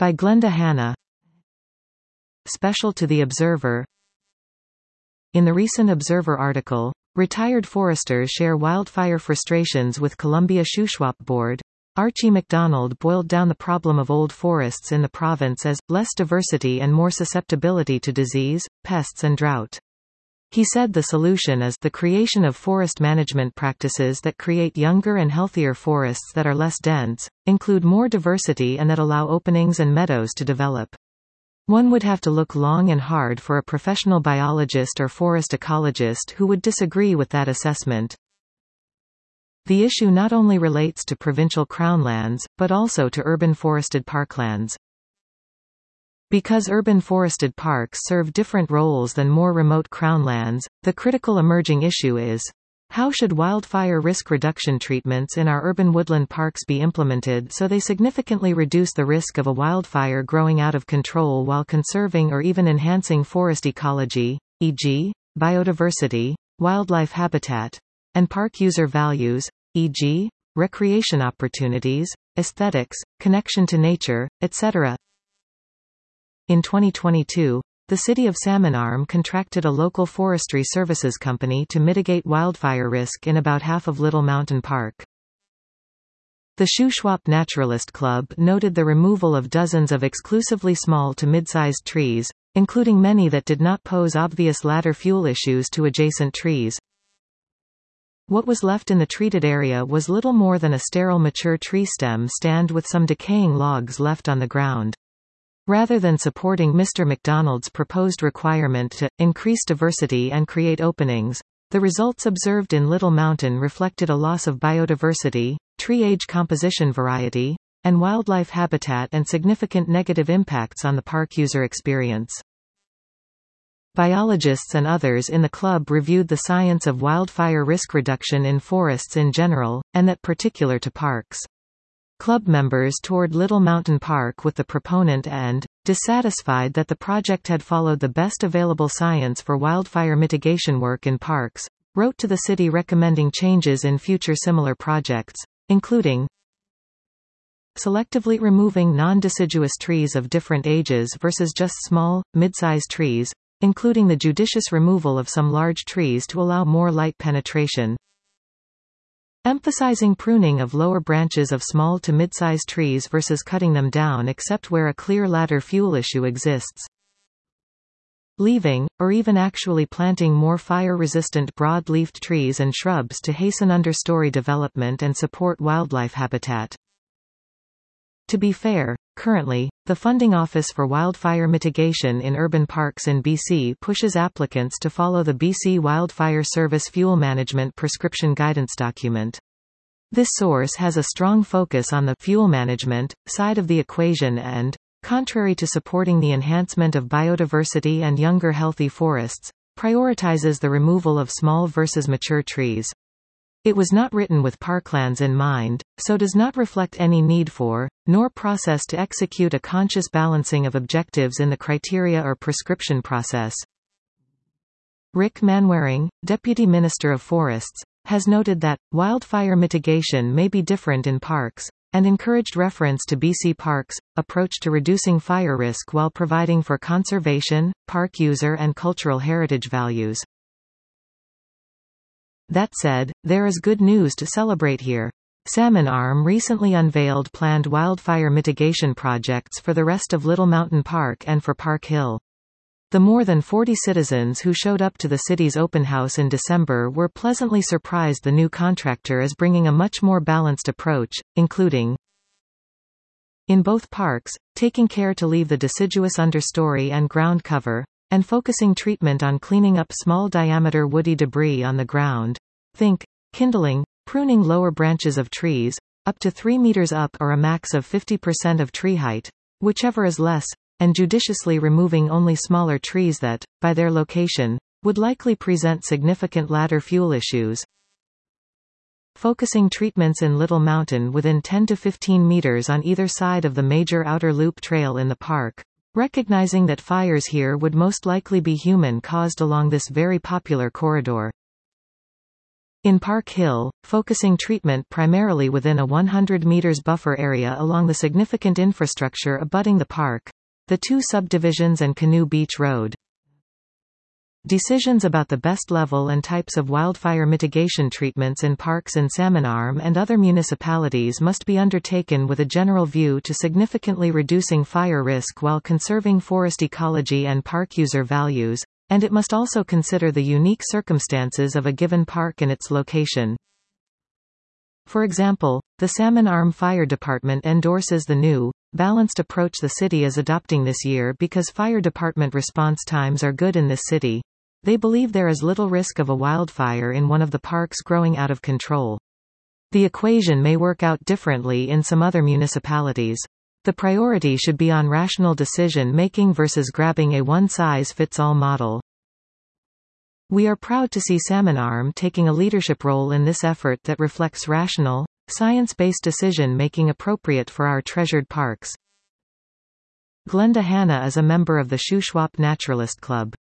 By Glenda Hanna. Special to The Observer. In the recent Observer article, Retired Foresters Share Wildfire Frustrations with Columbia Shuswap Board, Archie MacDonald boiled down the problem of old forests in the province as less diversity and more susceptibility to disease, pests and drought. He said the solution is the creation of forest management practices that create younger and healthier forests that are less dense, include more diversity and that allow openings and meadows to develop. One would have to look long and hard for a professional biologist or forest ecologist who would disagree with that assessment. The issue not only relates to provincial crownlands, but also to urban forested parklands. Because urban forested parks serve different roles than more remote crownlands, the critical emerging issue is, how should wildfire risk reduction treatments in our urban woodland parks be implemented so they significantly reduce the risk of a wildfire growing out of control while conserving or even enhancing forest ecology, e.g., biodiversity, wildlife habitat, and park user values, e.g., recreation opportunities, aesthetics, connection to nature, etc. In 2022, the city of Salmon Arm contracted a local forestry services company to mitigate wildfire risk in about half of Little Mountain Park. The Shuswap Naturalist Club noted the removal of dozens of exclusively small to mid-sized trees, including many that did not pose obvious ladder fuel issues to adjacent trees. What was left in the treated area was little more than a sterile mature tree stem stand with some decaying logs left on the ground. Rather than supporting Mr. MacDonald's proposed requirement to increase diversity and create openings, the results observed in Little Mountain reflected a loss of biodiversity, tree age composition variety, and wildlife habitat and significant negative impacts on the park user experience. Biologists and others in the club reviewed the science of wildfire risk reduction in forests in general, and that particular to parks. Club members toured Little Mountain Park with the proponent and, dissatisfied that the project had followed the best available science for wildfire mitigation work in parks, wrote to the city recommending changes in future similar projects, including selectively removing non-deciduous trees of different ages versus just small, mid-sized trees, including the judicious removal of some large trees to allow more light penetration. Emphasizing pruning of lower branches of small to mid-sized trees versus cutting them down except where a clear ladder fuel issue exists. Leaving, or even actually planting more fire-resistant broad-leafed trees and shrubs to hasten understory development and support wildlife habitat. To be fair, currently, the Funding Office for Wildfire Mitigation in Urban Parks in BC pushes applicants to follow the BC Wildfire Service Fuel Management Prescription Guidance document. This source has a strong focus on the fuel management side of the equation and, contrary to supporting the enhancement of biodiversity and younger healthy forests, prioritizes the removal of small versus mature trees. It was not written with parklands in mind, so does not reflect any need for, nor process to execute a conscious balancing of objectives in the criteria or prescription process. Rick Manwaring, Deputy Minister of Forests, has noted that, wildfire mitigation may be different in parks, and encouraged reference to BC Parks' approach to reducing fire risk while providing for conservation, park user and cultural heritage values. That said, there is good news to celebrate here. Salmon Arm recently unveiled planned wildfire mitigation projects for the rest of Little Mountain Park and for Park Hill. The more than 40 citizens who showed up to the city's open house in December were pleasantly surprised the new contractor is bringing a much more balanced approach, including in both parks, taking care to leave the deciduous understory and ground cover, and focusing treatment on cleaning up small diameter woody debris on the ground. Think, kindling, pruning lower branches of trees, up to 3 meters up or a max of 50% of tree height, whichever is less, and judiciously removing only smaller trees that, by their location, would likely present significant ladder fuel issues. Focusing treatments in Little Mountain within 10 to 15 meters on either side of the major outer loop trail in the park, recognizing that fires here would most likely be human-caused along this very popular corridor. In Park Hill, focusing treatment primarily within a 100 meters buffer area along the significant infrastructure abutting the park, the two subdivisions and Canoe Beach Road. Decisions about the best level and types of wildfire mitigation treatments in parks in Salmon Arm and other municipalities must be undertaken with a general view to significantly reducing fire risk while conserving forest ecology and park user values, and it must also consider the unique circumstances of a given park and its location. For example, the Salmon Arm Fire Department endorses the new, balanced approach the city is adopting this year because fire department response times are good in this city. They believe there is little risk of a wildfire in one of the parks growing out of control. The equation may work out differently in some other municipalities. The priority should be on rational decision-making versus grabbing a one-size-fits-all model. We are proud to see Salmon Arm taking a leadership role in this effort that reflects rational, science-based decision-making appropriate for our treasured parks. Glenda Hanna is a member of the Shuswap Naturalist Club.